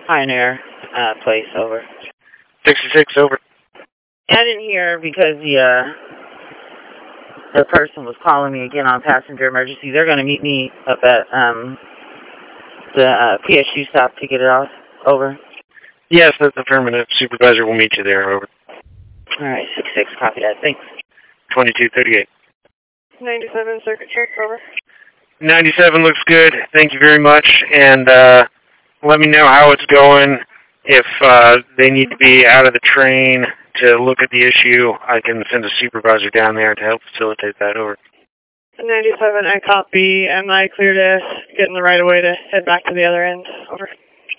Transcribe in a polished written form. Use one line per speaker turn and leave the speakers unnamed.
Pioneer place, over.
66, over.
I didn't hear because the person was calling me again on passenger emergency. They're going to meet me up at the PSU stop to get it off, over.
Yes, that's affirmative. Supervisor will meet you there, over.
All right, 66, copy that. Thanks.
2238.
97, circuit check, over.
97 looks good. Thank you very much. And let me know how it's going. If they need to be out of the train to look at the issue, I can send a supervisor down there to help facilitate that, over.
97, I copy. Am I clear to get in the right of way to head back to the other end? Over.